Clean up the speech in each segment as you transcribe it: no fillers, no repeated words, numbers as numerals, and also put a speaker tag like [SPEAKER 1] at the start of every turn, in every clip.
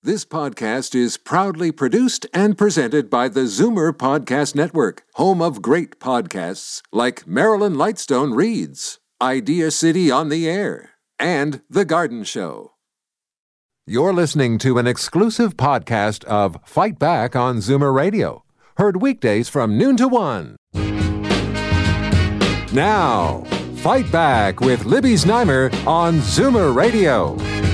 [SPEAKER 1] This podcast is proudly produced and presented by the Zoomer Podcast Network, home of great podcasts like Marilyn Lightstone Reads, Idea City on the Air, and The Garden Show. You're listening to an exclusive podcast of Fight Back on Zoomer Radio, heard weekdays from noon to 1. Now, Fight Back with Libby Znaimer on Zoomer Radio.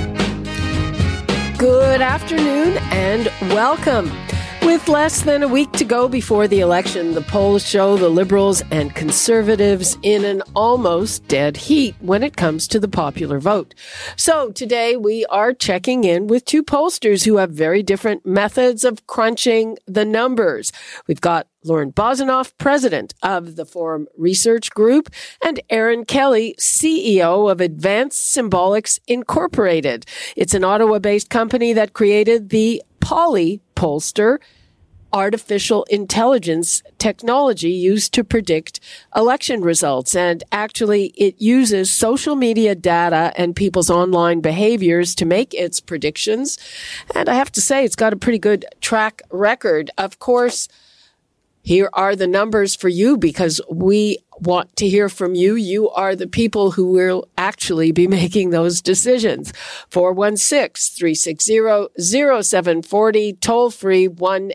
[SPEAKER 2] Good afternoon and welcome. With less than a week to go before the election, the polls show the Liberals and Conservatives in an almost dead heat when it comes to the popular vote. So today we are checking in with two pollsters who have very different methods of crunching the numbers. We've got Lauren Bosanoff, president of the Forum Research Group, and Aaron Kelly, CEO of Advanced Symbolics Incorporated. It's an Ottawa-based company that created the Polly pollster, artificial intelligence technology used to predict election results. And actually, it uses social media data and people's online behaviors to make its predictions. And I have to say, it's got a pretty good track record. Of course, here are the numbers for you because we want to hear from you. You are the people who will actually be making those decisions. 416-360-0740, toll free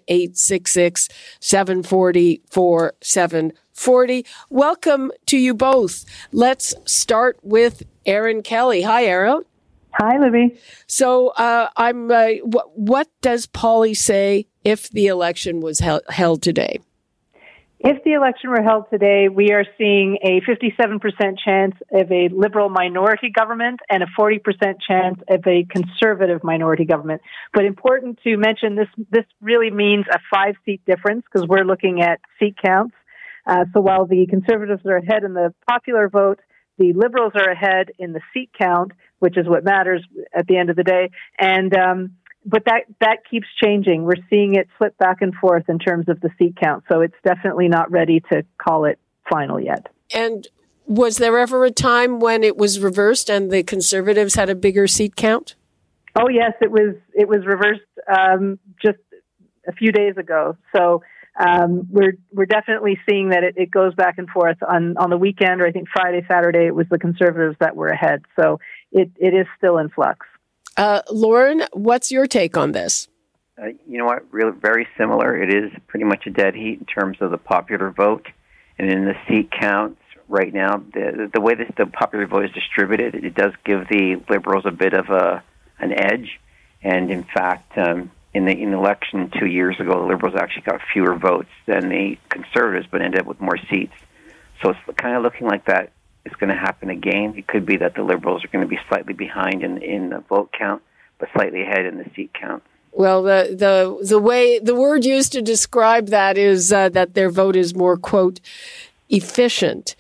[SPEAKER 2] 1-866-740-4740. Welcome to you both. Let's start with Aaron Kelly. Hi, Aaron.
[SPEAKER 3] Hi, Libby.
[SPEAKER 2] So what does Polly say if the election was held today?
[SPEAKER 3] If the election were held today, we are seeing a 57% chance of a Liberal minority government and a 40% chance of a Conservative minority government. But important to mention, this really means a 5-seat difference because we're looking at seat counts. So while the Conservatives are ahead in the popular vote, the Liberals are ahead in the seat count, which is what matters at the end of the day. And but that keeps changing. We're seeing it flip back and forth in terms of the seat count. So it's definitely not ready to call it final yet.
[SPEAKER 2] And was there ever a time when it was reversed and the Conservatives had a bigger seat count?
[SPEAKER 3] Oh, yes, it was reversed just a few days ago. So we're definitely seeing that it goes back and forth. On the weekend, or I think Friday, Saturday, it was the Conservatives that were ahead. So it is still in flux.
[SPEAKER 2] Lauren, what's your take on this?
[SPEAKER 4] You know what? Really, very similar. It is pretty much a dead heat in terms of the popular vote. And in the seat counts right now, the way the popular vote is distributed, it does give the Liberals a bit of an edge. And in fact, in the election 2 years ago, the Liberals actually got fewer votes than the Conservatives, but ended up with more seats. So it's kind of looking like that. It's going to happen again. It could be that the Liberals are going to be slightly behind in the vote count, but slightly ahead in the seat count.
[SPEAKER 2] Well, the way the word used to describe that is that their vote is more, quote, efficient.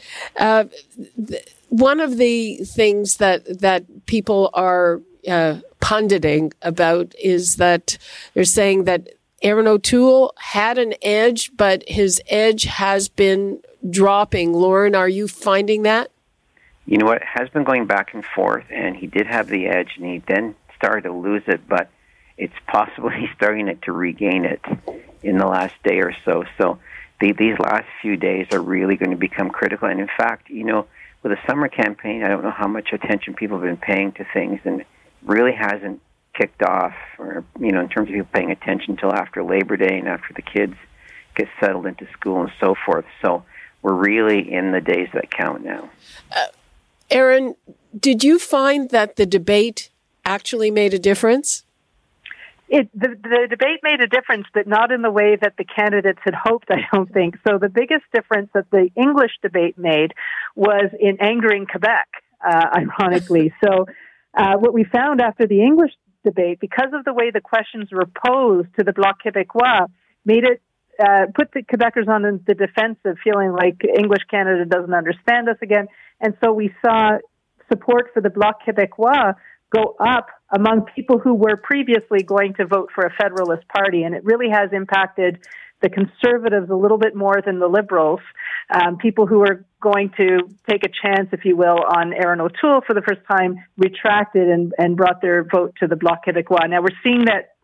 [SPEAKER 2] One of the things that people are punditing about is that they're saying that Aaron O'Toole had an edge, but his edge has been dropping. Lauren, are you finding that?
[SPEAKER 4] You know what? It has been going back and forth, and he did have the edge, and he then started to lose it, but it's possible he's starting to regain it in the last day or so. So these last few days are really going to become critical. And in fact, you know, with the summer campaign, I don't know how much attention people have been paying to things, and it really hasn't kicked off, or, you know, in terms of people paying attention until after Labor Day and after the kids get settled into school and so forth. So we're really in the days that count now.
[SPEAKER 2] Aaron, did you find that the debate actually made a difference?
[SPEAKER 3] The debate made a difference, but not in the way that the candidates had hoped, I don't think. So the biggest difference that the English debate made was in angering Quebec, ironically. So what we found after the English debate, because of the way the questions were posed to the Bloc Québécois, made it put the Quebecers on the defensive, feeling like English Canada doesn't understand us again. And so we saw support for the Bloc Québécois go up among people who were previously going to vote for a Federalist Party. And it really has impacted the Conservatives a little bit more than the Liberals, people who are going to take a chance, if you will, on Aaron O'Toole for the first time, retracted and brought their vote to the Bloc Québécois. Now we're seeing that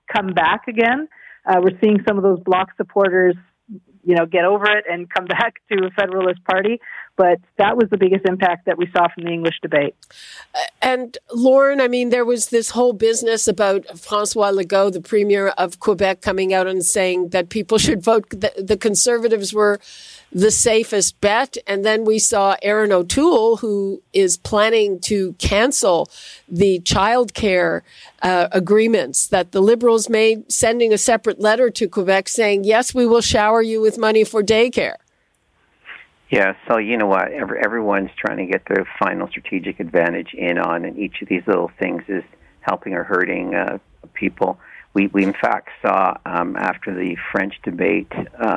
[SPEAKER 3] come back again. We're seeing some of those Bloc supporters, get over it and come back to a Federalist Party. But that was the biggest impact that we saw from the English debate.
[SPEAKER 2] And Lauren, I mean, there was this whole business about François Legault, the Premier of Quebec, coming out and saying that people should vote. The Conservatives were the safest bet. And then we saw Erin O'Toole, who is planning to cancel the childcare agreements that the Liberals made, sending a separate letter to Quebec saying, yes, we will shower you with money for daycare.
[SPEAKER 4] Yeah, so you know what? Everyone's trying to get their final strategic advantage in on, and each of these little things is helping or hurting people. We in fact saw after the French debate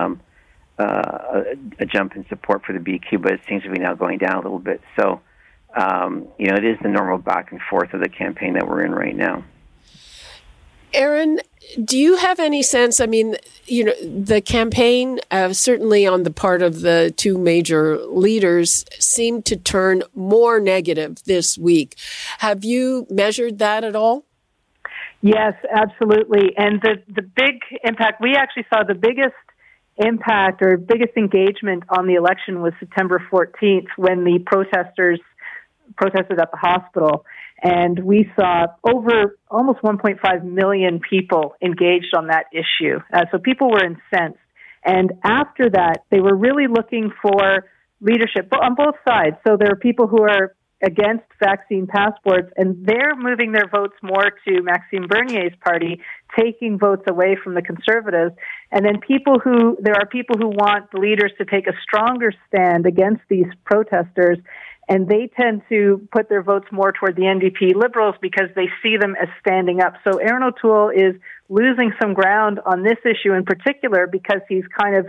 [SPEAKER 4] a jump in support for the BQ, but it seems to be now going down a little bit. So, it is the normal back and forth of the campaign that we're in right now.
[SPEAKER 2] Erin, do you have any sense? I mean, the campaign, certainly on the part of the two major leaders, seemed to turn more negative this week. Have you measured that at all?
[SPEAKER 3] Yes, absolutely. And the big impact, we actually saw the biggest impact or biggest engagement on the election was September 14th when the protesters protested at the hospital. And we saw over almost 1.5 million people engaged on that issue. So people were incensed. And after that, they were really looking for leadership on both sides. So there are people who are against vaccine passports, and they're moving their votes more to Maxime Bernier's party, taking votes away from the Conservatives. And then there are people who want the leaders to take a stronger stand against these protesters, and they tend to put their votes more toward the NDP Liberals because they see them as standing up. So Erin O'Toole is losing some ground on this issue in particular because he's trying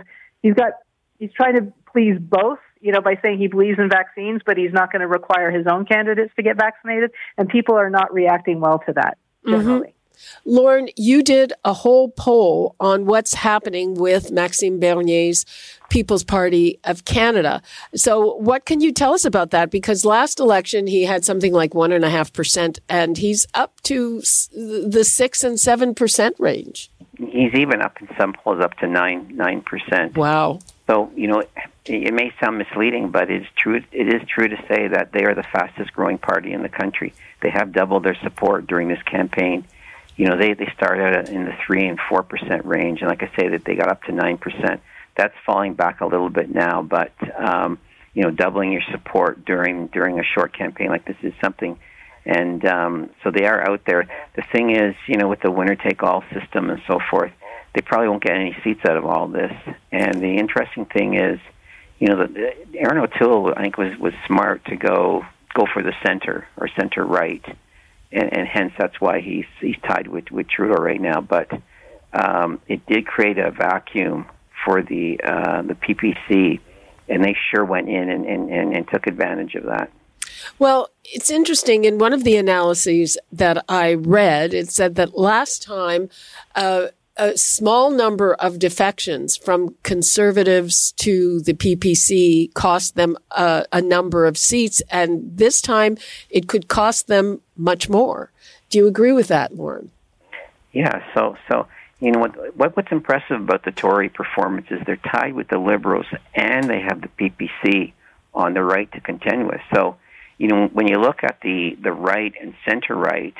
[SPEAKER 3] to please both, by saying he believes in vaccines, but he's not going to require his own candidates to get vaccinated. And people are not reacting well to that generally.
[SPEAKER 2] Mm-hmm. Lauren, you did a whole poll on what's happening with Maxime Bernier's People's Party of Canada. So what can you tell us about that? Because last election, he had something like 1.5%, and he's up to the 6 and 7% range.
[SPEAKER 4] He's even up in some polls up to 9%.
[SPEAKER 2] Wow.
[SPEAKER 4] So, it may sound misleading, but it is true to say that they are the fastest growing party in the country. They have doubled their support during this campaign. They started out in the 3 and 4% range, and like I say, that they got up to 9%. That's falling back a little bit now, but doubling your support during a short campaign like this is something. And so they are out there. The thing is, with the winner-take-all system and so forth, they probably won't get any seats out of all this. And the interesting thing is, Erin O'Toole, I think, was smart to go for the center or center-right. And hence that's why he's tied with Trudeau right now. But it did create a vacuum for the PPC, and they sure went in and took advantage of that.
[SPEAKER 2] Well, it's interesting. In one of the analyses that I read, it said that last time a small number of defections from Conservatives to the PPC cost them a number of seats, and this time it could cost them much more. Do you agree with that, Lauren?
[SPEAKER 4] Yeah. So what's impressive about the Tory performance is they're tied with the Liberals, and they have the PPC on the right to contend with. So, when you look at the right and center right,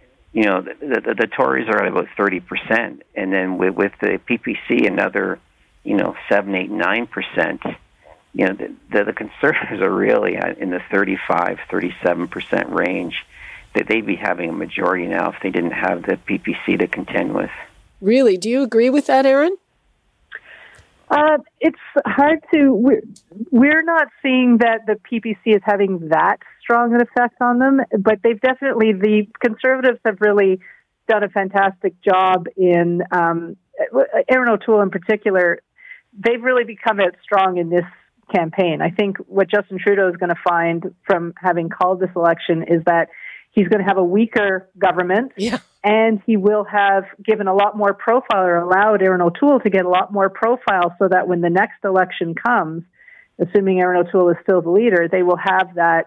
[SPEAKER 4] the Tories are at about 30%, and then with the PPC another, 7, 8, 9%. The Conservatives are really in the 35, 37% range. That they'd be having a majority now if they didn't have the PPC to contend with. Really?
[SPEAKER 2] Do you agree with that, Erin?
[SPEAKER 3] It's hard to. We're not seeing that the PPC is having that strong an effect on them, but the Conservatives have really done a fantastic job in Erin O'Toole in particular. They've really become out strong in this campaign. I think what Justin Trudeau is going to find from having called this election is that he's going to have a weaker government, and he will have given a lot more profile or allowed Erin O'Toole to get a lot more profile so that when the next election comes, assuming Erin O'Toole is still the leader, they will have that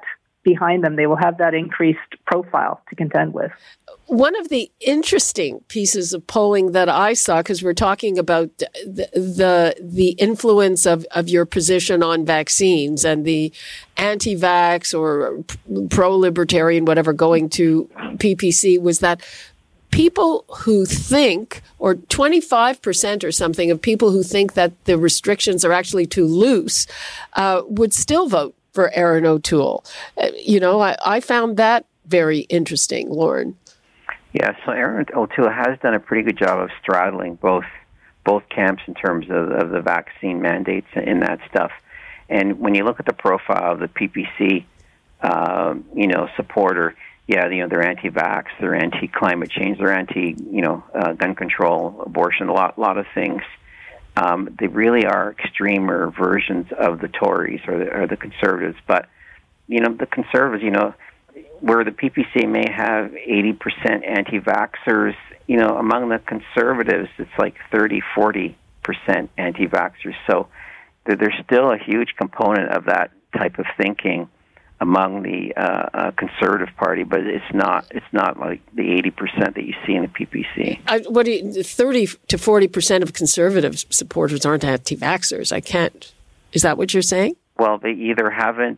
[SPEAKER 3] behind them. They will have that increased profile to contend with.
[SPEAKER 2] One of the interesting pieces of polling that I saw, because we're talking about the influence of your position on vaccines and the anti-vax or pro-libertarian, whatever, going to PPC, was that people who think, or 25% or something of people who think that the restrictions are actually too loose, would still vote for Erin O'Toole. I found that very interesting, Lauren.
[SPEAKER 4] Yeah, so Erin O'Toole has done a pretty good job of straddling both camps in terms of the vaccine mandates and that stuff. And when you look at the profile of the PPC, supporter, they're anti-vax, they're anti-climate change, they're anti-gun control, abortion, a lot of things. They really are extremer versions of the Tories or the Conservatives. But, the Conservatives, where the PPC may have 80% anti-vaxxers, among the Conservatives, it's like 30-40% anti-vaxxers. So there's still a huge component of that type of thinking among the Conservative Party, but it's not like the 80% that you see in the PPC.
[SPEAKER 2] 30 to 40% of Conservative supporters aren't anti-vaxxers. Is that what you're saying?
[SPEAKER 4] Well, they either haven't,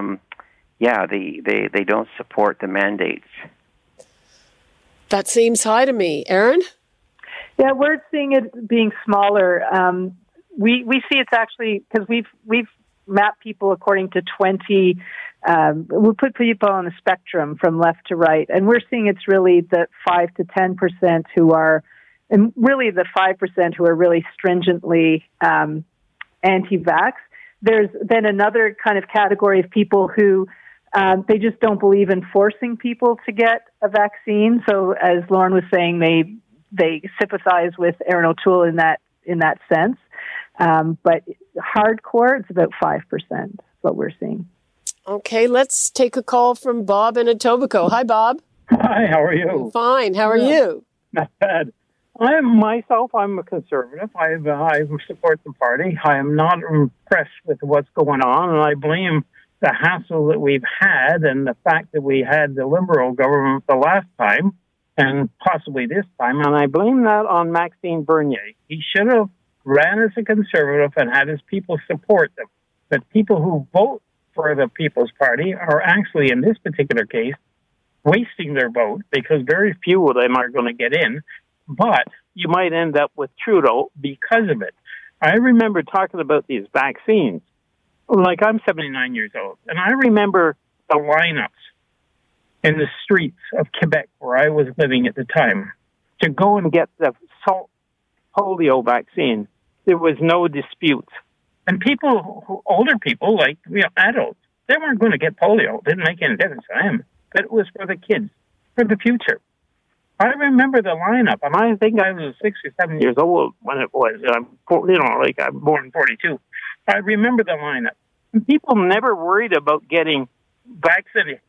[SPEAKER 4] they don't support the mandates.
[SPEAKER 2] That seems high to me. Erin?
[SPEAKER 3] Yeah, we're seeing it being smaller. We see it's actually, because we've mapped people according to 20. We put people on a spectrum from left to right, and we're seeing it's really the 5 to 10% who are, and really the 5% who are really stringently anti-vax. There's then another kind of category of people who they just don't believe in forcing people to get a vaccine. So, as Lauren was saying, they sympathize with Erin O'Toole in that sense. But hardcore, it's about 5%. Is what we're seeing.
[SPEAKER 2] Okay, let's take a call from Bob in Etobicoke. Hi, Bob.
[SPEAKER 5] Hi, how are you?
[SPEAKER 2] Fine. How are you?
[SPEAKER 5] Not bad. I'm a conservative. I support the party. I am not impressed with what's going on, and I blame the hassle that we've had and the fact that we had the Liberal government the last time and possibly this time, and I blame that on Maxime Bernier. He should have ran as a conservative and had his people support them. But people who vote for the People's Party are actually, in this particular case, wasting their vote because very few of them are going to get in, but you might end up with Trudeau because of it. I remember talking about these vaccines. Like, I'm 79 years old, and I remember the lineups in the streets of Quebec, where I was living at the time, to go and get the polio vaccine. There was no dispute. And older people, like adults, they weren't going to get polio. It didn't make any difference to them. But it was for the kids, for the future. I remember the lineup, and I think I was 6 or 7 years old when it was. I'm born in 42. I remember the lineup. And people never worried about getting vaccinated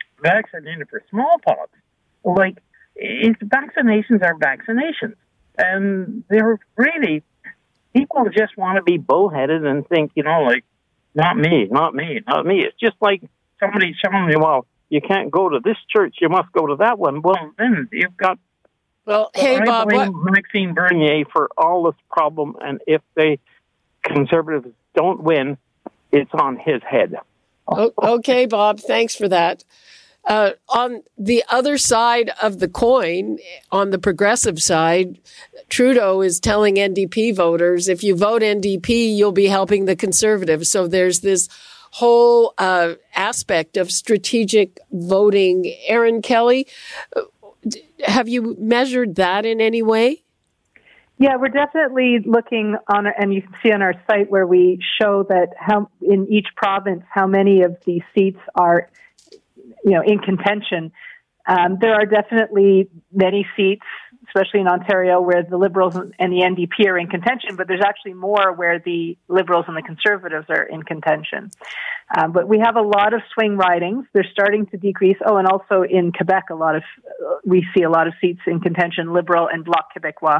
[SPEAKER 5] for smallpox. Like, vaccinations are vaccinations. And they're really, people just want to be bullheaded and think, not me. It's just like somebody telling me, well, you can't go to this church, you must go to that one. Well, then you've got...
[SPEAKER 2] Well, hey, Bob,
[SPEAKER 5] I blame Maxime Bernier for all this problem, and if the Conservatives don't win, it's on his head.
[SPEAKER 2] Okay, Bob, thanks for that. On the other side of the coin, on the progressive side, Trudeau is telling NDP voters, if you vote NDP, you'll be helping the Conservatives. So there's this whole aspect of strategic voting. Erin Kelly, have you measured that in any way?
[SPEAKER 3] Yeah, we're definitely looking on, and you can see on our site where we show that how in each province how many of these seats are, in contention. There are definitely many seats, especially in Ontario, where the Liberals and the NDP are in contention, but there's actually more where the Liberals and the Conservatives are in contention. But we have a lot of swing ridings. They're starting to decrease. Oh, and also in Quebec, we see a lot of seats in contention, Liberal and Bloc Québécois.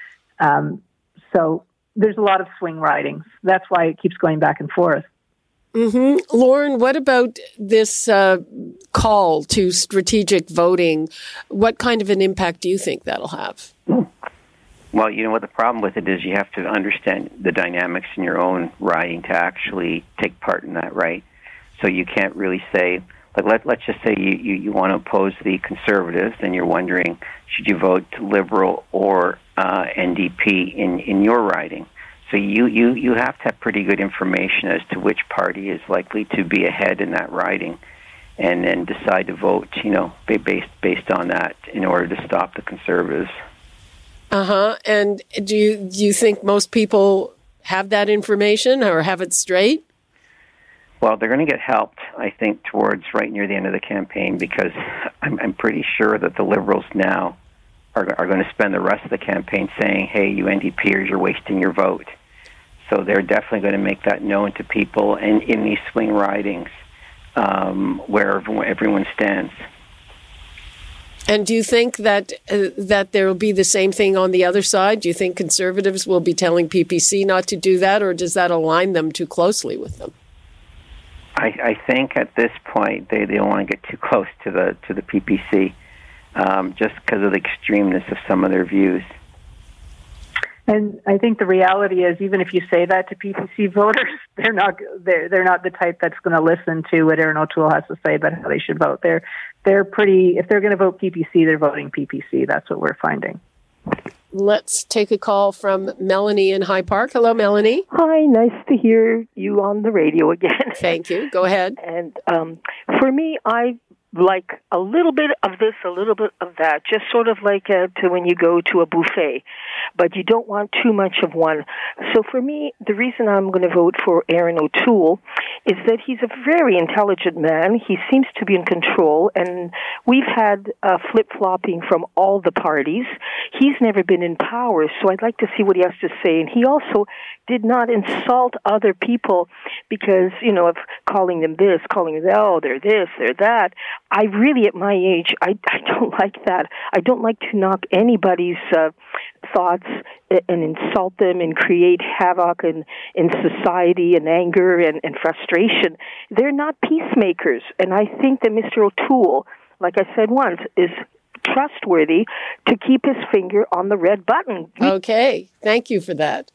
[SPEAKER 3] So there's a lot of swing ridings. That's why it keeps going back and forth.
[SPEAKER 2] Mm-hmm. Lauren, what about this call to strategic voting? What kind of an impact do you think that'll have?
[SPEAKER 4] Well, you know what the problem with it is, you have to understand the dynamics in your own riding to actually take part in that, right? So you can't really say, like, let's just say you want to oppose the Conservatives, and you're wondering, should you vote Liberal or NDP in your riding? So you have to have pretty good information as to which party is likely to be ahead in that riding, and then decide to vote, based on that in order to stop the Conservatives.
[SPEAKER 2] And do you think most people have that information or have it straight?
[SPEAKER 4] Well, they're going to get helped, I think, towards right near the end of the campaign, because I'm pretty sure that the Liberals now are going to spend the rest of the campaign saying, hey, you NDPers, you're wasting your vote. So they're definitely going to make that known to people and in these swing ridings where everyone stands.
[SPEAKER 2] And do you think that there will be the same thing on the other side? Do you think Conservatives will be telling PPC not to do that, or does that align them too closely with them?
[SPEAKER 4] I think at this point they don't want to get too close to the PPC, just because of the extremeness of some of their views.
[SPEAKER 3] And I think the reality is, even if you say that to PPC voters, they're not the type that's going to listen to what Erin O'Toole has to say about how they should vote. They're pretty. If they're going to vote PPC, they're voting PPC. That's what we're finding.
[SPEAKER 2] Let's take a call from Melanie in High Park. Hello, Melanie.
[SPEAKER 6] Hi, nice to hear you on the radio again.
[SPEAKER 2] Thank you. Go ahead.
[SPEAKER 6] And for me, I like a little bit of this, a little bit of that, just sort of like to when you go to a buffet, but you don't want too much of one. So for me, the reason I'm going to vote for Erin O'Toole is that he's a very intelligent man. He seems to be in control, and we've had flip-flopping from all the parties. He's never been in power, so I'd like to see what he has to say. And he also did not insult other people because, of calling them this, calling them that, oh, they're this, they're that. I really, at my age, I don't like that. I don't like to knock anybody's thoughts and insult them and create havoc in society and anger and frustration. They're not peacemakers. And I think that Mr. O'Toole, like I said once, is trustworthy to keep his finger on the red button.
[SPEAKER 2] Okay, thank you for that.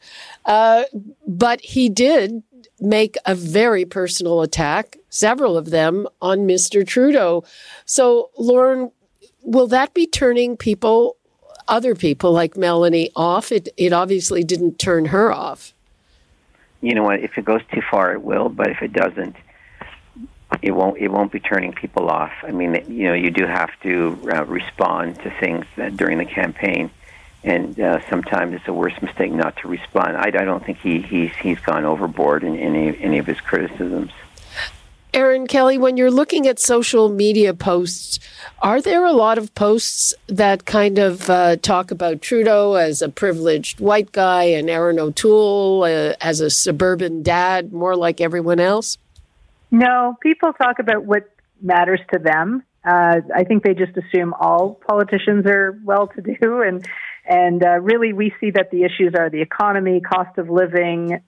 [SPEAKER 2] But he did make a very personal attack, several of them, on Mr. Trudeau. So, Lauren, will that be turning other people like Melanie off? It obviously didn't turn her off.
[SPEAKER 4] You know what? If it goes too far, it will. But if it doesn't, it won't be turning people off. I mean, you do have to respond to things during the campaign, and sometimes it's a worse mistake not to respond. I don't think he's gone overboard in any of his criticisms.
[SPEAKER 2] Erin Kelly, when you're looking at social media posts, are there a lot of posts that kind of talk about Trudeau as a privileged white guy and Erin O'Toole as a suburban dad, more like everyone else?
[SPEAKER 3] No, people talk about what matters to them. I think they just assume all politicians are well-to-do, and really we see that the issues are the economy, cost of living,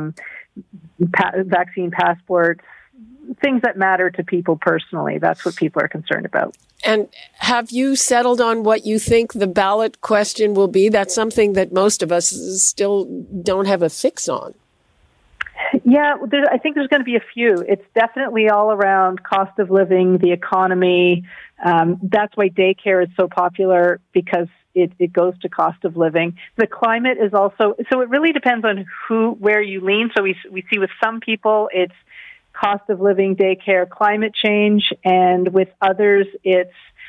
[SPEAKER 3] vaccine passports, things that matter to people personally. That's what people are concerned about.
[SPEAKER 2] And have you settled on what you think the ballot question will be? That's something that most of us still don't have a fix on.
[SPEAKER 3] Yeah, I think there's going to be a few. It's definitely all around cost of living, the economy. That's why daycare is so popular, because it goes to cost of living. The climate is also, so it really depends on where you lean. So we see with some people it's cost of living, daycare, climate change, and with others it's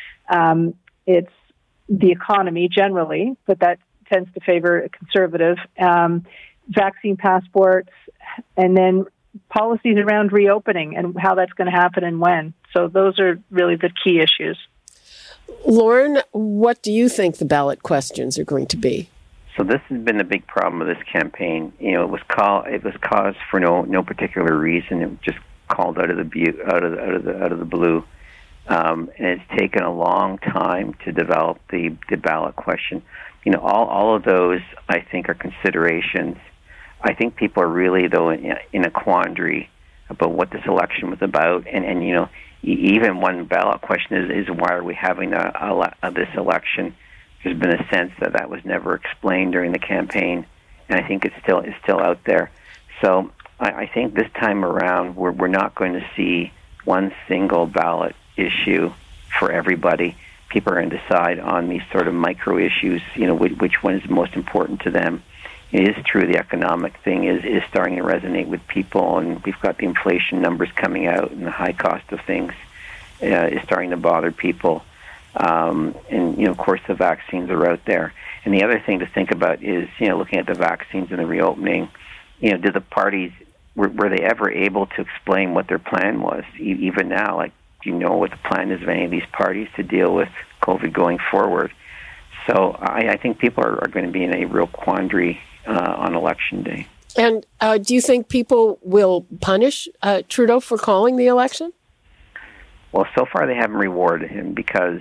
[SPEAKER 3] the economy generally, but that tends to favor a conservative. Vaccine passports, and then policies around reopening and how that's going to happen and when. So those are really the key issues.
[SPEAKER 2] Lauren, what do you think the ballot questions are going to be?
[SPEAKER 4] So this has been the big problem of this campaign. It was caused for no particular reason. It was just called out of the blue, and it's taken a long time to develop the ballot question. All of those, I think, are considerations. I think people are really, though, in a quandary about what this election was about. And even one ballot question is why are we having this election? There's been a sense that was never explained during the campaign, and I think it's still out there. So I think this time around we're not going to see one single ballot issue for everybody. People are going to decide on these sort of micro issues, which one is most important to them. It is true the economic thing is starting to resonate with people, and we've got the inflation numbers coming out, and the high cost of things is starting to bother people. And of course, the vaccines are out there. And the other thing to think about is, looking at the vaccines and the reopening, did the parties, were they ever able to explain what their plan was? Even now, do you know what the plan is of any of these parties to deal with COVID going forward? So I think people are going to be in a real quandary on Election Day.
[SPEAKER 2] And do you think people will punish Trudeau for calling the election?
[SPEAKER 4] Well, so far they haven't rewarded him because,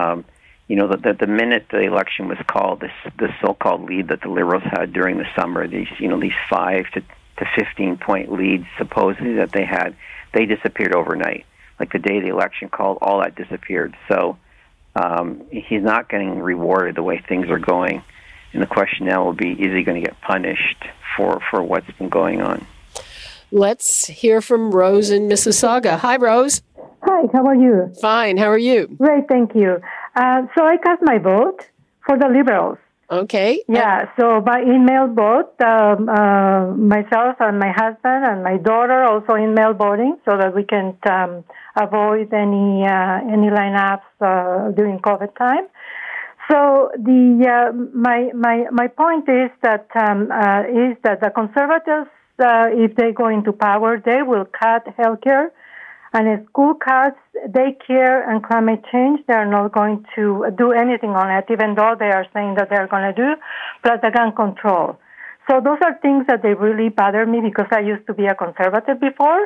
[SPEAKER 4] the minute the election was called, this so-called lead that the Liberals had during the summer, these 5 to 15-point leads supposedly that they had, they disappeared overnight. Like the day the election called, all that disappeared. So he's not getting rewarded the way things are going. And the question now will be, is he going to get punished for what's been going on?
[SPEAKER 2] Let's hear from Rose in Mississauga. Hi, Rose.
[SPEAKER 7] Hi, how are you?
[SPEAKER 2] Fine, how are you?
[SPEAKER 7] Great, thank you. So I cast my vote for the Liberals.
[SPEAKER 2] Okay.
[SPEAKER 7] Yeah, so by email vote, myself and my husband and my daughter also email voting so that we can avoid any lineups during COVID time. So my point is that the Conservatives, if they go into power, they will cut healthcare and school cuts, daycare, and climate change. They are not going to do anything on it, even though they are saying that they are going to do, plus the gun control. So those are things that they really bother me because I used to be a conservative before.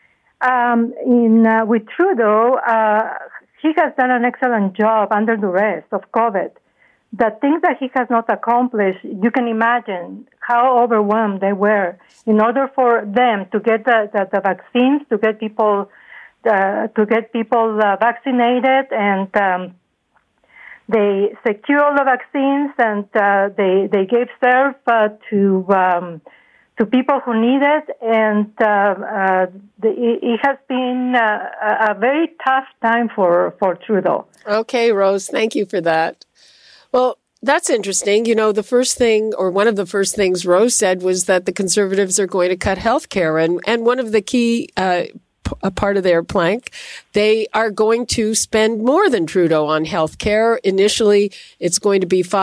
[SPEAKER 7] With Trudeau, he has done an excellent job under duress of COVID. The things that he has not accomplished, you can imagine how overwhelmed they were in order for them to get the vaccines, to get people vaccinated, and they secure all the vaccines, and they gave serve to people who need it, and it has been a very tough time for Trudeau.
[SPEAKER 2] Okay, Rose, thank you for that. Well, that's interesting. The first thing, or one of the first things Rose said was that the Conservatives are going to cut health care. And one of the key a part of their plank, they are going to spend more than Trudeau on health care. Initially, it's going to be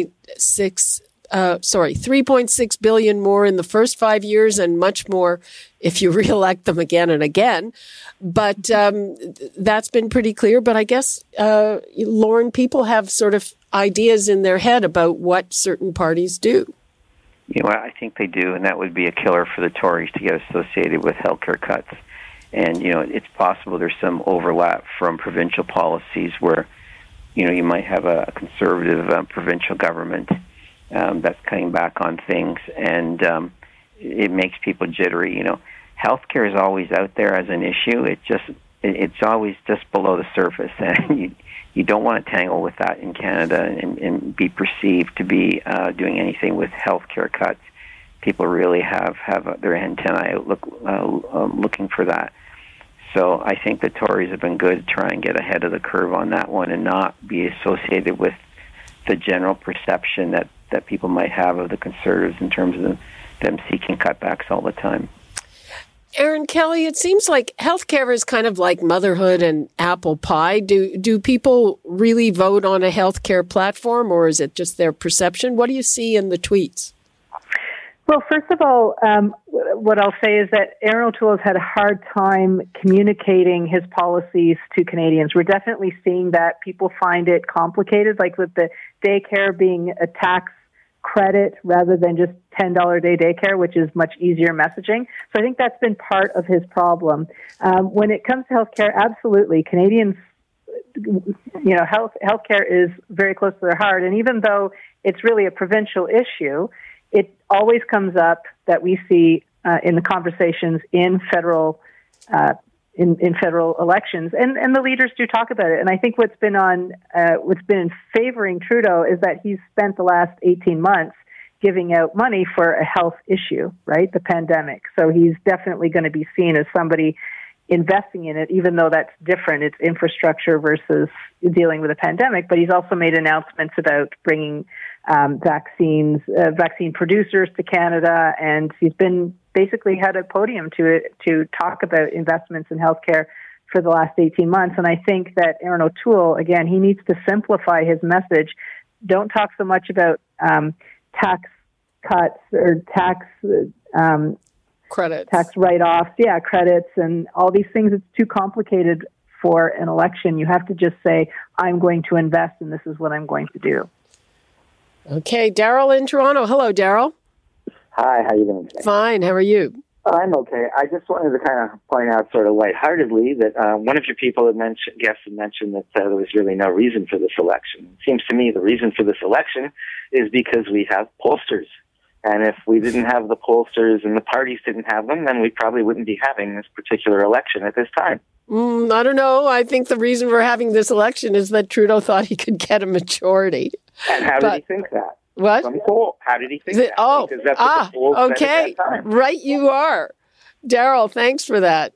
[SPEAKER 2] 3.6 billion more in the first 5 years and much more if you reelect them again and again. But that's been pretty clear. But I guess, Lauren, people have sort of ideas in their head about what certain parties do.
[SPEAKER 4] I think they do, and that would be a killer for the Tories to get associated with healthcare cuts. And, it's possible there's some overlap from provincial policies where, you might have a conservative provincial government that's cutting back on things, and it makes people jittery. Healthcare is always out there as an issue. It's always just below the surface, and you don't want to tangle with that in Canada and be perceived to be doing anything with healthcare cuts. People really have their antennae out looking for that. So I think the Tories have been good to try and get ahead of the curve on that one and not be associated with the general perception that people might have of the Conservatives in terms of them seeking cutbacks all the time.
[SPEAKER 2] Erin Kelly, it seems like healthcare is kind of like motherhood and apple pie. Do people really vote on a healthcare platform, or is it just their perception? What do you see in the tweets?
[SPEAKER 3] Well, first of all, what I'll say is that Erin O'Toole has had a hard time communicating his policies to Canadians. We're definitely seeing that people find it complicated, like with the daycare being a tax credit rather than just $10 a day daycare, which is much easier messaging. So I think that's been part of his problem. When it comes to healthcare, absolutely, Canadians, healthcare is very close to their heart. And even though it's really a provincial issue, it always comes up that we see in the conversations in federal in federal elections, and the leaders do talk about it. And I think what's been in favoring Trudeau is that he's spent the last 18 months giving out money for a health issue, right? The pandemic. So he's definitely going to be seen as somebody investing in it, even though that's different. It's infrastructure versus dealing with a pandemic. But he's also made announcements about bringing vaccine producers to Canada, and he's been basically had a podium to talk about investments in healthcare for the last 18 months. And I think that Aaron O'Toole, again, he needs to simplify his message. Don't talk so much about tax cuts or tax
[SPEAKER 2] credits,
[SPEAKER 3] tax write-offs, credits, and all these things. It's too complicated for an election. You have to just say, I'm going to invest, and this is what I'm going to do.
[SPEAKER 2] Okay, Daryl in Toronto. Hello, Daryl.
[SPEAKER 8] Hi, how are you doing today?
[SPEAKER 2] Fine, how are you?
[SPEAKER 8] I'm okay. I just wanted to kind of point out sort of lightheartedly that one of your people had mentioned that there was really no reason for this election. It seems to me the reason for this election is because we have pollsters. And if we didn't have the pollsters and the parties didn't have them, then we probably wouldn't be having this particular election at this time.
[SPEAKER 2] I don't know. I think the reason we're having this election is that Trudeau thought he could get a majority.
[SPEAKER 8] And how did he think that?
[SPEAKER 2] What?
[SPEAKER 8] How did he think that?
[SPEAKER 2] Oh,
[SPEAKER 8] because that's what the polls said
[SPEAKER 2] okay.
[SPEAKER 8] at that time.
[SPEAKER 2] Right, you are. Daryl, thanks for that.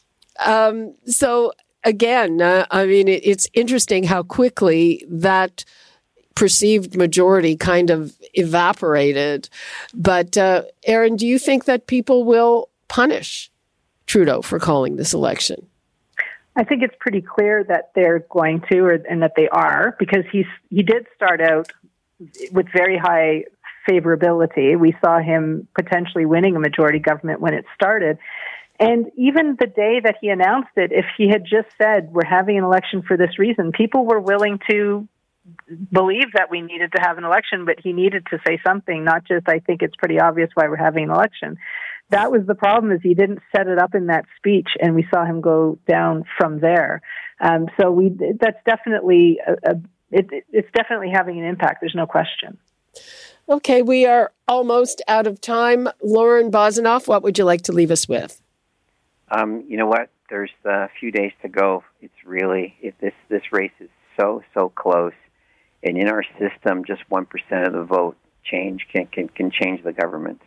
[SPEAKER 2] So, again, it's interesting how quickly that perceived majority kind of evaporated. But, Aaron, do you think that people will punish Trudeau for calling this election?
[SPEAKER 3] I think it's pretty clear that they're going to, and that they are, because he did start out with very high favorability. We saw him potentially winning a majority government when it started. And even the day that he announced it, if he had just said, we're having an election for this reason, people were willing to believe that we needed to have an election, but he needed to say something, not just, I think it's pretty obvious why we're having an election. That was the problem, is he didn't set it up in that speech, and we saw him go down from there. That's definitely it's definitely having an impact. There's no question.
[SPEAKER 2] Okay, we are almost out of time. Lauren Bosanoff, what would you like to leave us with?
[SPEAKER 4] You know what? There's a few days to go. It's really, this race is so close, and in our system, just 1% of the vote change can change the government.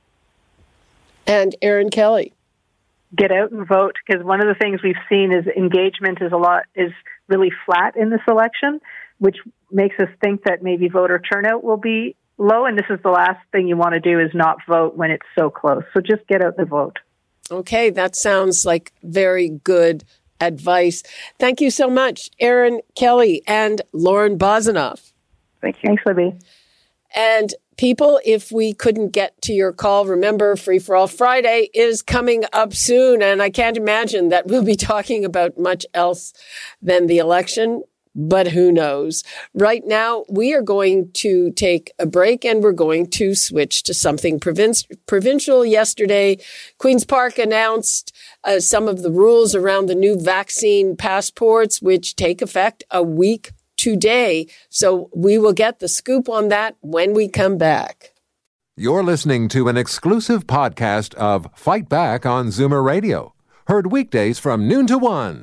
[SPEAKER 2] And Erin Kelly.
[SPEAKER 3] Get out and vote, because one of the things we've seen is engagement is really flat in this election, which makes us think that maybe voter turnout will be low, and this is the last thing you want to do is not vote when it's so close. So just get out and vote.
[SPEAKER 2] Okay, that sounds like very good advice. Thank you so much, Erin Kelly and Lauren Bosanoff.
[SPEAKER 4] Thank you.
[SPEAKER 3] Thanks, Libby.
[SPEAKER 2] And people, if we couldn't get to your call, remember Free for All Friday is coming up soon. And I can't imagine that we'll be talking about much else than the election, but who knows? Right now, we are going to take a break and we're going to switch to something provincial. Yesterday, Queen's Park announced some of the rules around the new vaccine passports, which take effect a week today. So we will get the scoop on that when we come back.
[SPEAKER 1] You're listening to an exclusive podcast of Fight Back on Zoomer Radio. Heard weekdays from noon to 1.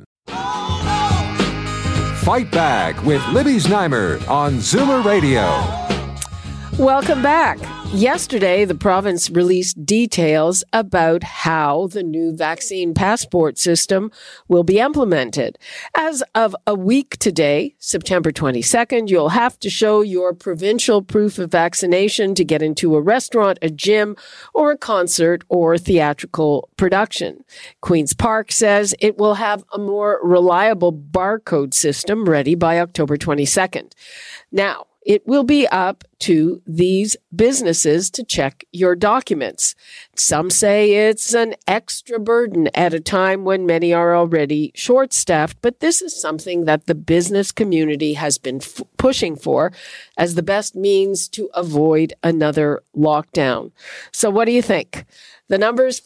[SPEAKER 1] Fight Back with Libby Znaimer on Zoomer Radio.
[SPEAKER 2] Welcome back. Yesterday, the province released details about how the new vaccine passport system will be implemented. As of a week today, September 22nd, you'll have to show your provincial proof of vaccination to get into a restaurant, a gym, or a concert or theatrical production. Queen's Park says it will have a more reliable barcode system ready by October 22nd. Now, it will be up to these businesses to check your documents. Some say it's an extra burden at a time when many are already short-staffed, but this is something that the business community has been pushing for as the best means to avoid another lockdown. So what do you think? The number is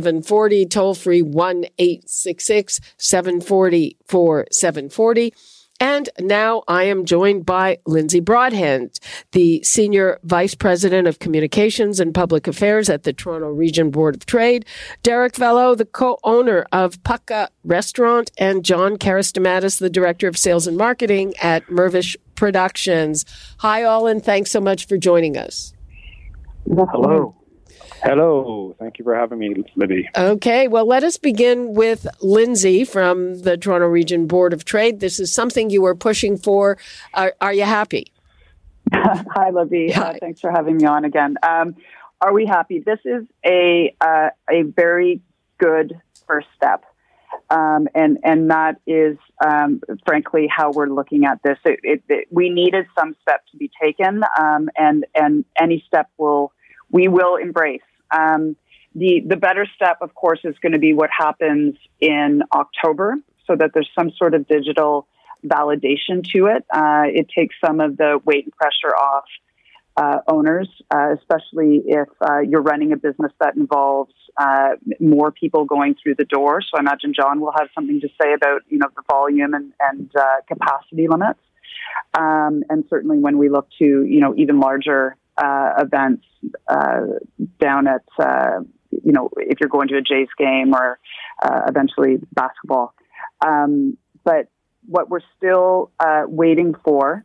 [SPEAKER 2] 416-360-0740, toll-free 1-866-740-4740. And now I am joined by Lindsay Broadhand, the Senior Vice President of Communications and Public Affairs at the Toronto Region Board of Trade, Derek Vello, the co-owner of Pukka Restaurant, and John Karastamatis, the Director of Sales and Marketing at Mirvish Productions. Hi, all, and thanks so much for joining us.
[SPEAKER 9] Hello. Hello. Thank you for having me, Libby.
[SPEAKER 2] Okay. Well, let us begin with Lindsay from the Toronto Region Board of Trade. This is something you were pushing for. Are you happy?
[SPEAKER 10] Hi, Libby. Thanks for having me on again. Are we happy? This is a very good first step. And that is, frankly, how we're looking at this. We needed some steps to be taken, and any step we will embrace. The better step, of course, is going to be what happens in October, so that there's some sort of digital validation to it. It takes some of the weight and pressure off owners, especially if you're running a business that involves more people going through the door. So I imagine John will have something to say about the volume and capacity limits, and certainly when we look to even larger events down at if you're going to a Jays game or eventually basketball. But what we're still waiting for,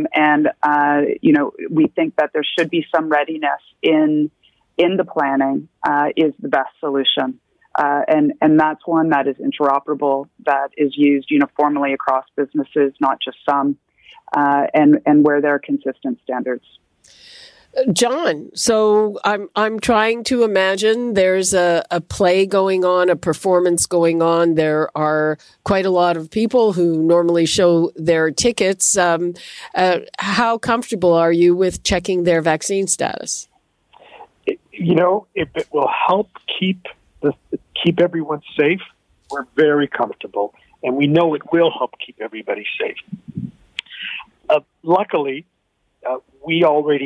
[SPEAKER 10] we think that there should be some readiness in the planning, is the best solution. And that's one that is interoperable, that is used uniformly across businesses, not just some, and where there are consistent standards.
[SPEAKER 2] John, so I'm trying to imagine there's a play going on, a performance going on. There are quite a lot of people who normally show their tickets. How comfortable are you with checking their vaccine status?
[SPEAKER 9] If it will help keep everyone safe, we're very comfortable, and we know it will help keep everybody safe. Luckily, you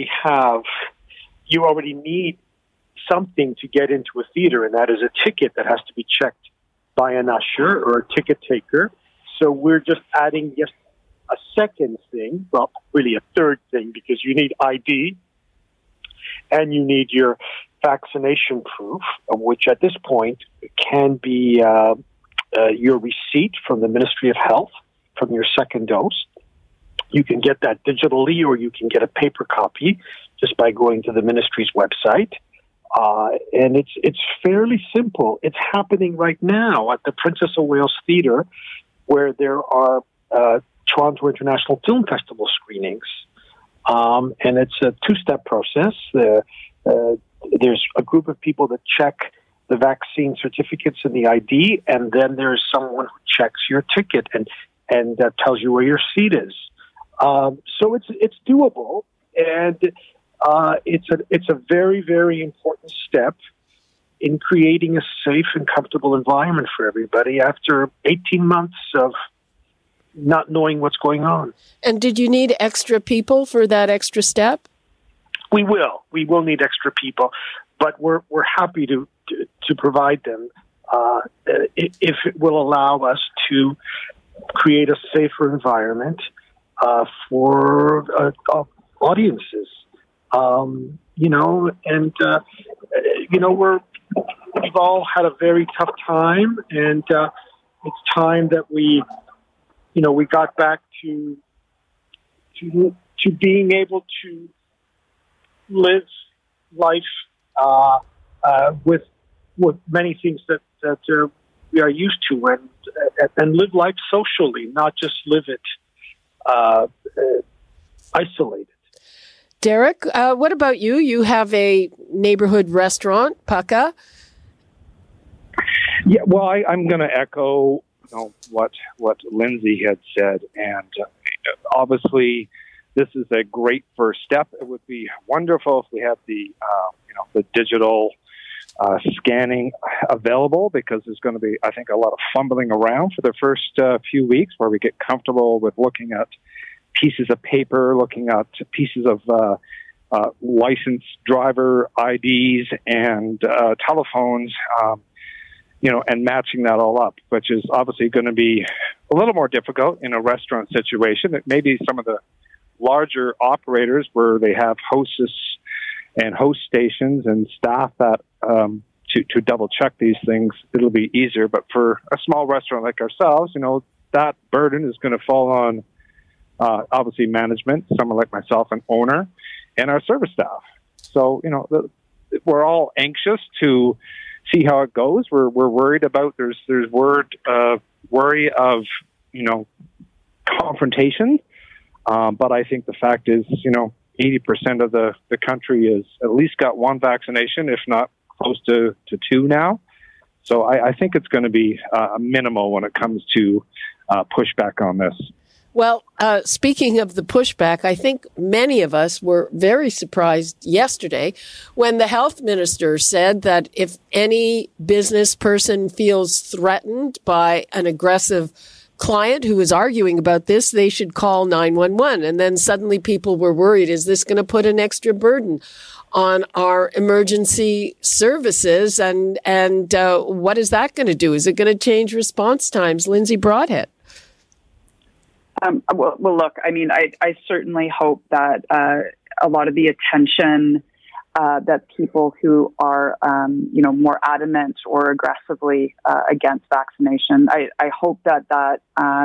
[SPEAKER 9] already need something to get into a theater, and that is a ticket that has to be checked by an usher or a ticket taker. So we're just adding just a second thing, well, really a third thing, because you need ID and you need your vaccination proof, which at this point can be your receipt from the Ministry of Health from your second dose. You can get that digitally, or you can get a paper copy just by going to the ministry's website. And it's fairly simple. It's happening right now at the Princess of Wales Theatre, where there are Toronto International Film Festival screenings. And it's a two-step process. There's a group of people that check the vaccine certificates and the ID, and then there's someone who checks your ticket and tells you where your seat is. So it's doable, and it's a very, very important step in creating a safe and comfortable environment for everybody after 18 months of not knowing what's going on.
[SPEAKER 2] And did you need extra people for that extra step?
[SPEAKER 9] We will need extra people, but we're happy to provide them if it will allow us to create a safer environment for audiences, we've all had a very tough time, and it's time that we got back to being able to live life with many things that we are used to, and live life socially, not just live it isolated.
[SPEAKER 2] Derek, what about you? You have a neighborhood restaurant, Pukka.
[SPEAKER 11] Yeah, well, I'm going to echo what Lindsay had said, and obviously this is a great first step. It would be wonderful if we had the digital scanning available, because there's going to be, I think, a lot of fumbling around for the first few weeks where we get comfortable with looking at pieces of paper, looking at pieces of licensed driver IDs and telephones. and matching that all up, which is obviously going to be a little more difficult in a restaurant situation. It may be some of the larger operators where they have hostess and host stations and staff that to double check these things, it'll be easier. But for a small restaurant like ourselves, that burden is going to fall on obviously management, someone like myself, an owner, and our service staff. So, we're all anxious to see how it goes. We're worried about there's worry of confrontation, but I think the fact is 80% of the country is at least got one vaccination, if not close to two now. So I think it's going to be minimal when it comes to pushback on this.
[SPEAKER 2] Well, speaking of the pushback, I think many of us were very surprised yesterday when the health minister said that if any business person feels threatened by an aggressive client who is arguing about this, they should call 911. And then suddenly people were worried, is this going to put an extra burden on our emergency services? And what is that going to do? Is it going to change response times? Lindsay Broadhead.
[SPEAKER 10] Well, look, I mean, I certainly hope that a lot of the attention that people who are, more adamant or aggressively against vaccination, I hope that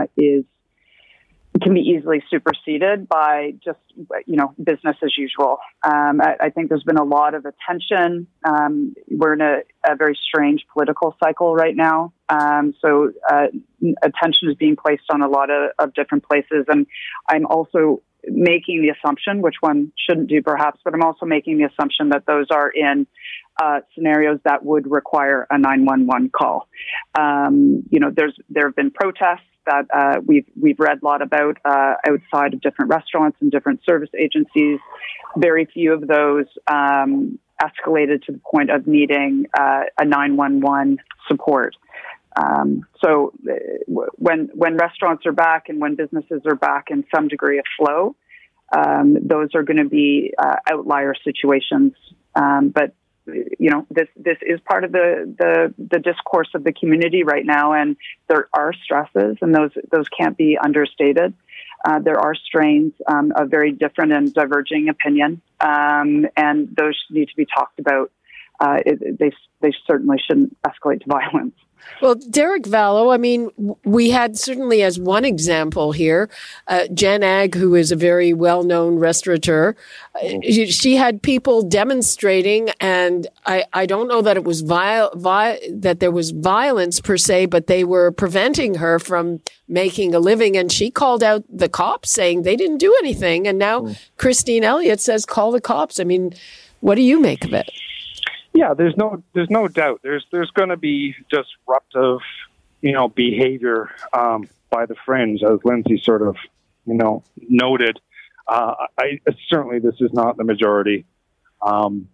[SPEAKER 10] can be easily superseded by just, business as usual. I think there's been a lot of attention. We're in a very strange political cycle right now. So attention is being placed on a lot of different places. And I'm also making the assumption, which one shouldn't do perhaps, but I'm also making the assumption that those are in scenarios that would require a 911 call. There have been protests that we've read a lot about outside of different restaurants and different service agencies. Very few of those escalated to the point of needing a 911 support. So when restaurants are back and when businesses are back in some degree of flow, those are going to be outlier situations. But this is part of the discourse of the community right now, and there are stresses, and those can't be understated. There are strains of very different and diverging opinion, and those need to be talked about. They certainly shouldn't escalate to violence.
[SPEAKER 2] Well, Derek Vallow, I mean, we had certainly as one example here, Jen Agg, who is a very well-known restaurateur. She had people demonstrating, and I don't know that it was that there was violence per se, but they were preventing her from making a living. And she called out the cops saying they didn't do anything. And now Christine Elliott says, call the cops. I mean, what do you make of it?
[SPEAKER 11] Yeah, there's no doubt. There's going to be disruptive, behavior by the fringe, as Lindsay sort of, noted. Certainly this is not the majority, and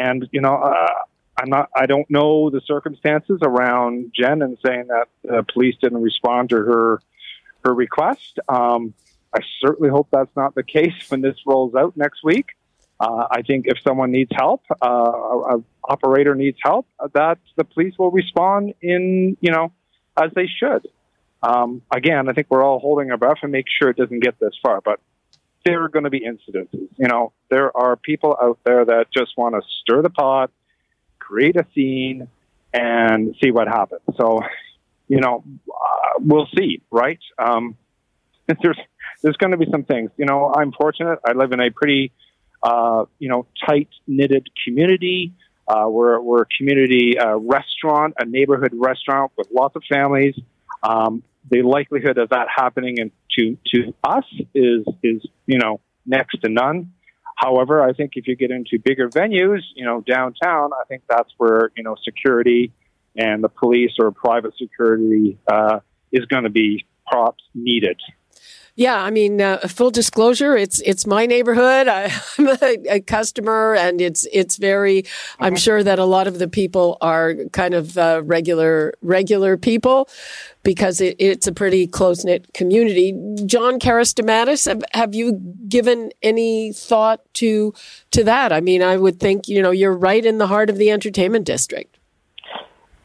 [SPEAKER 11] I don't know the circumstances around Jen and saying that the police didn't respond to her request. I certainly hope that's not the case when this rolls out next week. I think if someone needs help, an operator needs help, that the police will respond as they should. Again, I think we're all holding our breath and make sure it doesn't get this far, but there are going to be incidences. There are people out there that just want to stir the pot, create a scene, and see what happens. So, we'll see, right? There's going to be some things. I'm fortunate. I live in a pretty tight-knitted community. We're a community restaurant, a neighborhood restaurant with lots of families. The likelihood of that happening to us is next to none. However, I think if you get into bigger venues, downtown, I think that's where, security and the police or private security is going to be perhaps needed.
[SPEAKER 2] Yeah, I mean, full disclosure, it's my neighborhood. I'm a customer, and it's very. I'm sure that a lot of the people are kind of regular people, because it's a pretty close knit community. John Karastamatis, have you given any thought to that? I mean, I would think you're right in the heart of the entertainment district.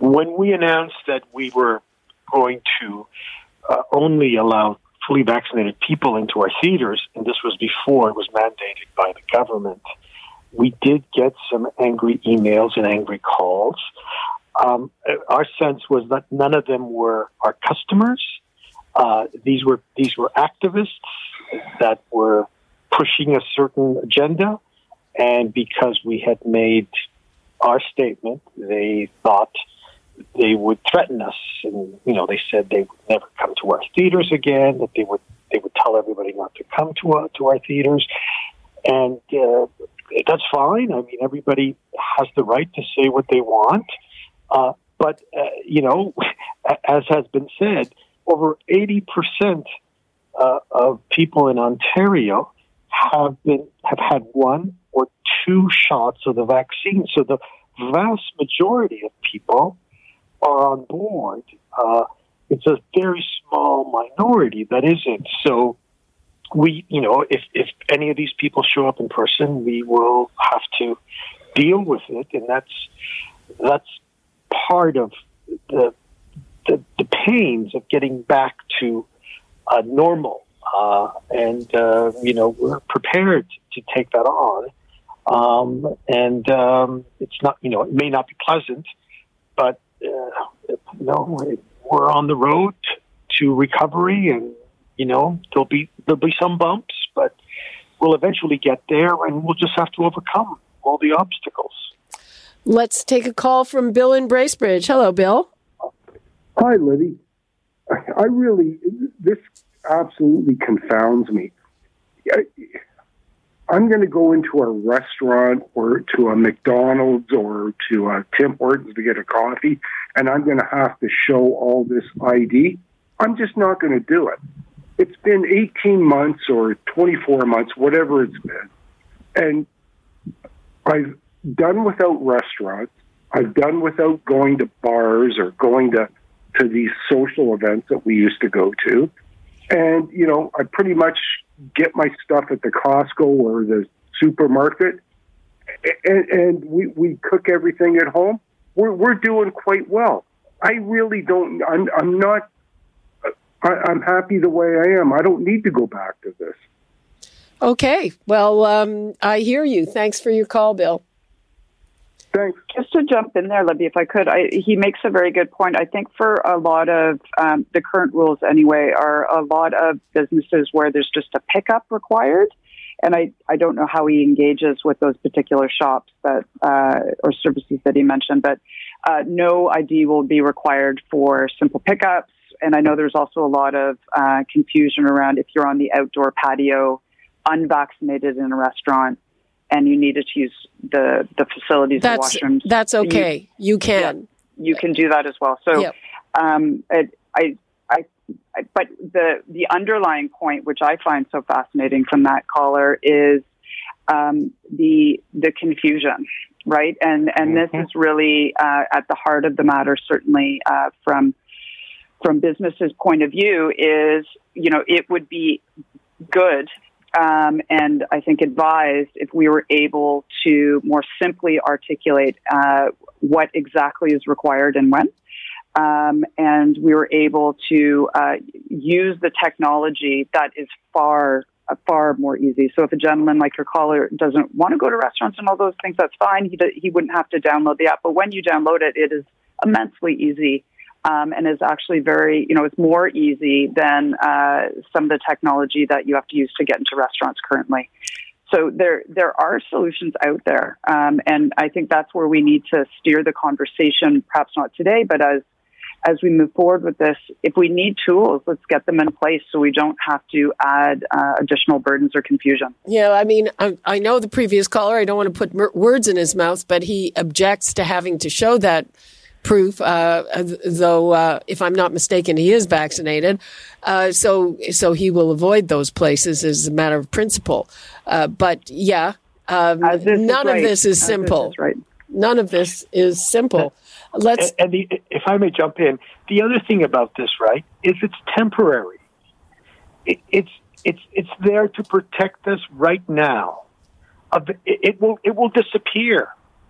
[SPEAKER 9] when we announced that we were going to only allow fully vaccinated people into our theaters, and this was before it was mandated by the government, we did get some angry emails and angry calls. Our sense was that none of them were our customers. These were activists that were pushing a certain agenda, and because we had made our statement, they thought they would threaten us, and they said they would never come to our theaters again. That they would tell everybody not to come to our theaters, and that's fine. I mean, everybody has the right to say what they want, but as has been said, over 80% of people in Ontario have had one or two shots of the vaccine. So the vast majority of people are on board. It's a very small minority that isn't. So we, if any of these people show up in person, we will have to deal with it, and that's part of the pains of getting back to normal. We're prepared to take that on. It's not, it may not be pleasant, but we're on the road to recovery, and there'll be some bumps, but we'll eventually get there, and we'll just have to overcome all the obstacles.
[SPEAKER 2] Let's take a call from Bill in Bracebridge. Hello, Bill.
[SPEAKER 12] Hi, Libby. This absolutely confounds me. I'm going to go into a restaurant or to a McDonald's or to a Tim Hortons to get a coffee, and I'm going to have to show all this ID. I'm just not going to do it. It's been 18 months or 24 months, whatever it's been, and I've done without restaurants. I've done without going to bars or going to these social events that we used to go to. And, I pretty much get my stuff at the Costco or the supermarket, and we cook everything at home. We're doing quite well. I really don't, I'm happy the way I am. I don't need to go back to this.
[SPEAKER 2] Okay. Well, I hear you. Thanks for your call, Bill.
[SPEAKER 12] Thanks.
[SPEAKER 10] Just to jump in there, Libby, if I could, he makes a very good point. I think for a lot of the current rules anyway are a lot of businesses where there's just a pickup required. And I don't know how he engages with those particular shops that or services that he mentioned, but no ID will be required for simple pickups. And I know there's also a lot of confusion around if you're on the outdoor patio, unvaccinated in a restaurant, and you needed to use the facilities, the washrooms.
[SPEAKER 2] That's okay. You can.
[SPEAKER 10] Yeah, you can do that as well. So,
[SPEAKER 2] yep.
[SPEAKER 10] But the underlying point, which I find so fascinating from that caller, is the confusion, right? And this is really at the heart of the matter. Certainly, from business's point of view, is it would be good. And I think advised if we were able to more simply articulate what exactly is required and when. And we were able to use the technology that is far more easy. So if a gentleman like your caller doesn't want to go to restaurants and all those things, that's fine. He wouldn't have to download the app. But when you download it, it is immensely easy. And is actually very, it's more easy than some of the technology that you have to use to get into restaurants currently. So there are solutions out there. And I think that's where we need to steer the conversation, perhaps not today, but as we move forward with this, if we need tools, let's get them in place so we don't have to add additional burdens or confusion.
[SPEAKER 2] Yeah, I mean, I know the previous caller, I don't want to put words in his mouth, but he objects to having to show that proof, though, if I'm not mistaken, he is vaccinated. So he will avoid those places as a matter of principle. But yeah, none of this is simple. None of this is simple.
[SPEAKER 9] If I may jump in, the other thing about this, right, is it's temporary. It's there to protect us right now. It will disappear.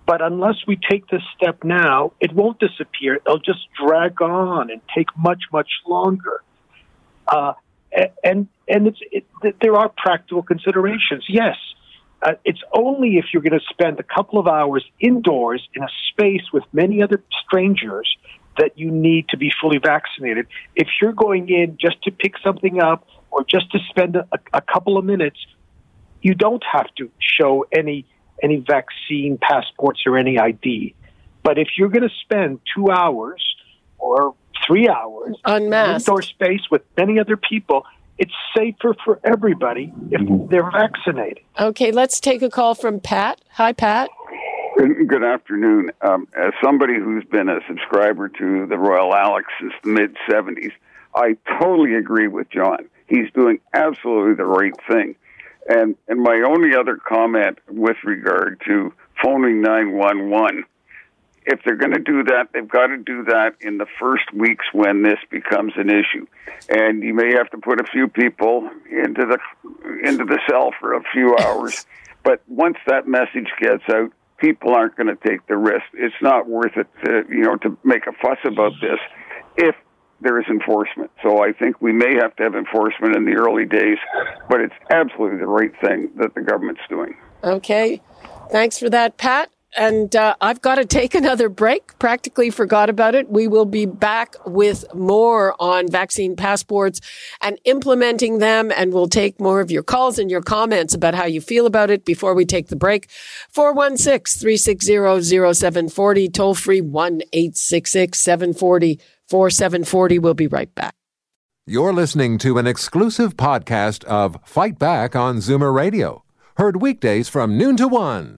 [SPEAKER 9] But unless we take this step now, it won't disappear. It'll just drag on and take much, much longer. And there are practical considerations. Yes, it's only if you're going to spend a couple of hours indoors in a space with many other strangers that you need to be fully vaccinated. If you're going in just to pick something up or just to spend a couple of minutes, you don't have to show any vaccine passports or any ID. But if you're going to spend 2 hours or 3 hours
[SPEAKER 2] unmasked
[SPEAKER 9] in an indoor space with many other people, it's safer for everybody if they're vaccinated.
[SPEAKER 2] Okay, let's take a call from Pat. Hi, Pat.
[SPEAKER 13] Good afternoon. As somebody who's been a subscriber to the Royal Alex since the mid-'70s, I totally agree with John. He's doing absolutely the right thing. And my only other comment with regard to phoning 911, if they're going to do that, they've got to do that in the first weeks when this becomes an issue. And you may have to put a few people into the cell for a few hours. But once that message gets out, people aren't going to take the risk. It's not worth it to make a fuss about this if there is enforcement. So I think we may have to have enforcement in the early days, but it's absolutely the right thing that the government's doing.
[SPEAKER 2] Okay. Thanks for that, Pat. And I've got to take another break. Practically forgot about it. We will be back with more on vaccine passports and implementing them. And we'll take more of your calls and your comments about how you feel about it before we take the break. 416-360-0740, toll free 1-866-740-4740. We'll be right back.
[SPEAKER 1] You're listening to an exclusive podcast of Fight Back on Zoomer Radio. Heard weekdays from noon to 1.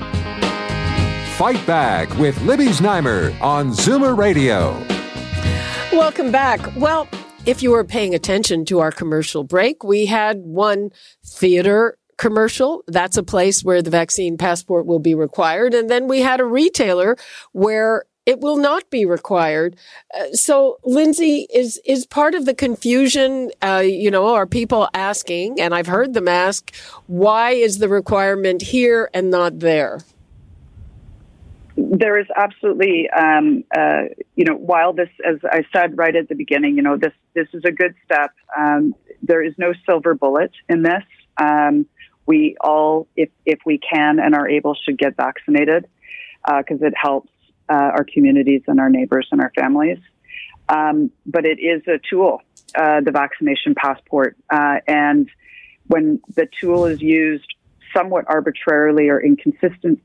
[SPEAKER 1] Fight Back with Libby Znaimer on Zoomer Radio.
[SPEAKER 2] Welcome back. Well, if you were paying attention to our commercial break, we had one theater commercial. That's a place where the vaccine passport will be required. And then we had a retailer where it will not be required. So, Lindsay, is part of the confusion, are people asking, and I've heard them ask, why is the requirement here and not there?
[SPEAKER 10] There is absolutely, while this, as I said right at the beginning, this is a good step. There is no silver bullet in this. We all, if we can and are able, should get vaccinated because it helps our communities and our neighbors and our families. But it is a tool, the vaccination passport. And when the tool is used somewhat arbitrarily or inconsistently,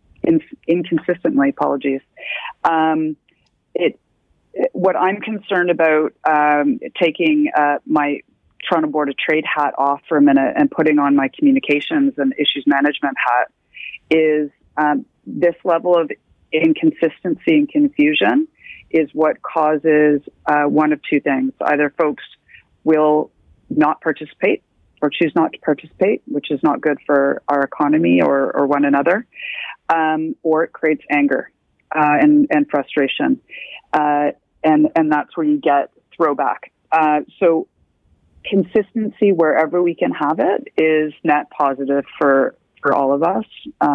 [SPEAKER 10] what I'm concerned about, taking my Toronto Board of Trade hat off for a minute and putting on my communications and issues management hat, is this level of inconsistency and confusion is what causes one of two things. Either folks will not participate or choose not to participate, which is not good for our economy or one another, or it creates anger and frustration. And that's where you get throwback. So consistency wherever we can have it is net positive for all of us,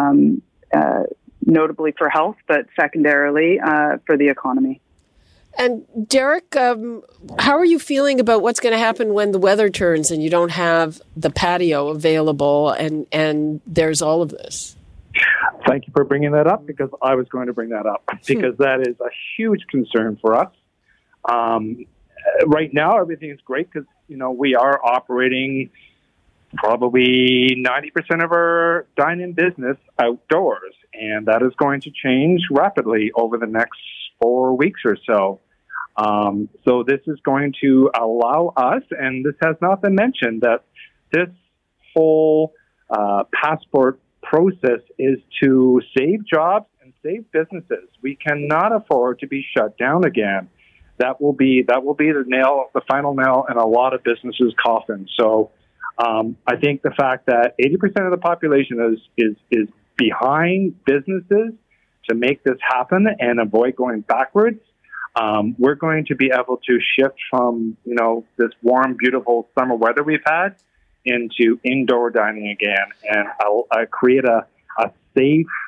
[SPEAKER 10] notably for health, but secondarily for the economy.
[SPEAKER 2] And Derek, how are you feeling about what's going to happen when the weather turns and you don't have the patio available and there's all of this?
[SPEAKER 11] Thank you for bringing that up, because I was going to bring that up, because that is a huge concern for us. Right now, everything is great because, we are operating probably 90% of our dine-in business outdoors, and that is going to change rapidly over the next 4 weeks or so. So this is going to allow us, and this has not been mentioned, that this whole passport process is to save jobs and save businesses. We cannot afford to be shut down again. That will be the final nail in a lot of businesses' coffin. So I think the fact that 80% of the population is behind businesses to make this happen and avoid going backwards, we're going to be able to shift from this warm, beautiful summer weather we've had into indoor dining again, and I'll create a safe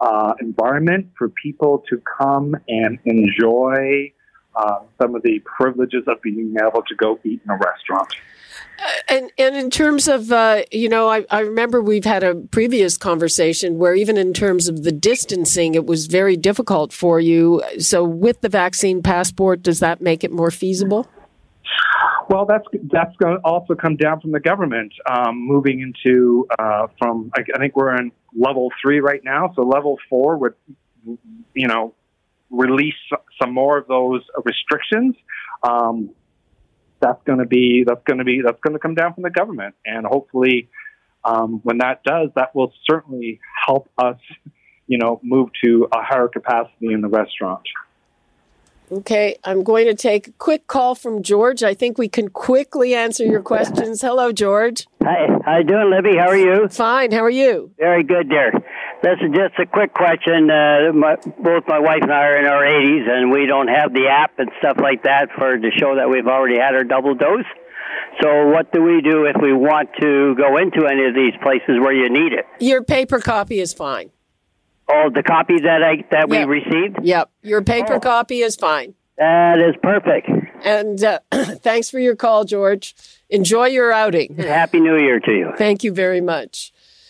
[SPEAKER 11] environment for people to come and enjoy some of the privileges of being able to go eat in a restaurant.
[SPEAKER 2] And in terms of, I remember we've had a previous conversation where even in terms of the distancing, it was very difficult for you. So with the vaccine passport, does that make it more feasible?
[SPEAKER 11] Well, that's going to also come down from the government, moving into I think we're in level 3 right now. So level 4 would, release some more of those restrictions. That's going to come down from the government, and hopefully, when that does, that will certainly help us, move to a higher capacity in the restaurant.
[SPEAKER 2] Okay, I'm going to take a quick call from George. I think we can quickly answer your questions. Hello, George.
[SPEAKER 14] Hi, how you doing, Libby? How are you?
[SPEAKER 2] Fine. How are you?
[SPEAKER 14] Very good, dear. This is just a quick question. Both my wife and I are in our 80s, and we don't have the app and stuff like that to show that we've already had our double dose. So what do we do if we want to go into any of these places where you need it?
[SPEAKER 2] Your paper copy is fine.
[SPEAKER 14] Oh, the copy that we received?
[SPEAKER 2] Yep. Your paper copy is fine.
[SPEAKER 14] That is perfect.
[SPEAKER 2] And thanks for your call, George. Enjoy your outing.
[SPEAKER 14] Happy New Year to you.
[SPEAKER 2] Thank you very much.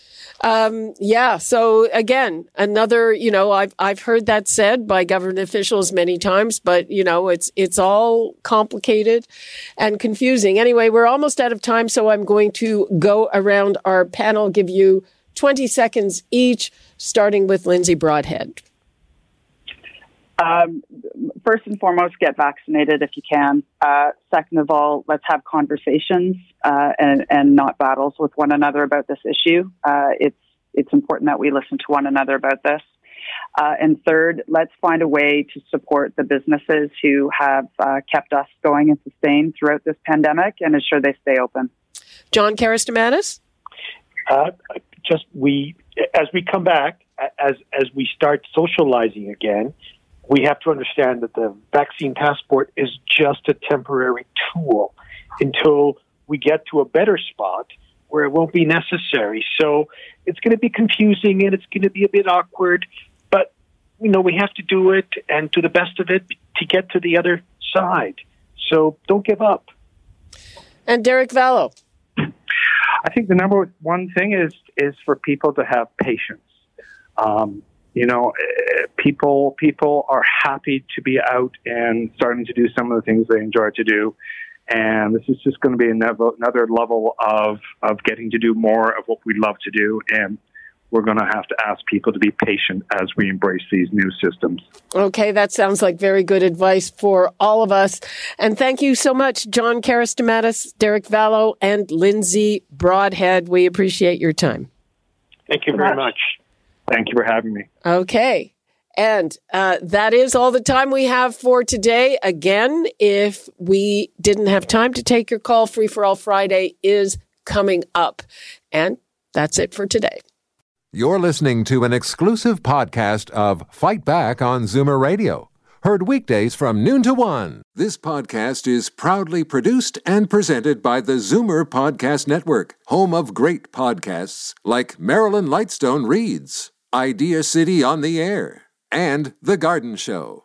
[SPEAKER 2] So again, another, I've heard that said by government officials many times, but it's all complicated and confusing. Anyway, we're almost out of time, so I'm going to go around our panel, give you 20 seconds each, starting with Lindsay Broadhead.
[SPEAKER 10] First and foremost, get vaccinated if you can. Second of all, let's have conversations and not battles with one another about this issue. It's important that we listen to one another about this. And third, let's find a way to support the businesses who have kept us going and sustained throughout this pandemic and ensure they stay open.
[SPEAKER 2] John Karastamatis?
[SPEAKER 9] As we come back, as we start socializing again, we have to understand that the vaccine passport is just a temporary tool until we get to a better spot where it won't be necessary. So it's going to be confusing and it's going to be a bit awkward, but we have to do it and do the best of it to get to the other side. So don't give up.
[SPEAKER 2] And Derek Vallow?
[SPEAKER 11] I think the number one thing is for people to have patience. People are happy to be out and starting to do some of the things they enjoy to do. And this is just going to be another level of getting to do more of what we love to do. And we're going to have to ask people to be patient as we embrace these new systems.
[SPEAKER 2] Okay, that sounds like very good advice for all of us. And thank you so much, John Karastamatis, Derek Vallow, and Lindsay Broadhead. We appreciate your time.
[SPEAKER 9] Thank you very much.
[SPEAKER 11] Thank you for having me.
[SPEAKER 2] Okay. And that is all the time we have for today. Again, if we didn't have time to take your call, Free for All Friday is coming up. And that's it for today.
[SPEAKER 1] You're listening to an exclusive podcast of Fight Back on Zoomer Radio. Heard weekdays from noon to 1. This podcast is proudly produced and presented by the Zoomer Podcast Network, home of great podcasts like Marilyn Lightstone Reads, Idea City on the Air, and The Garden Show.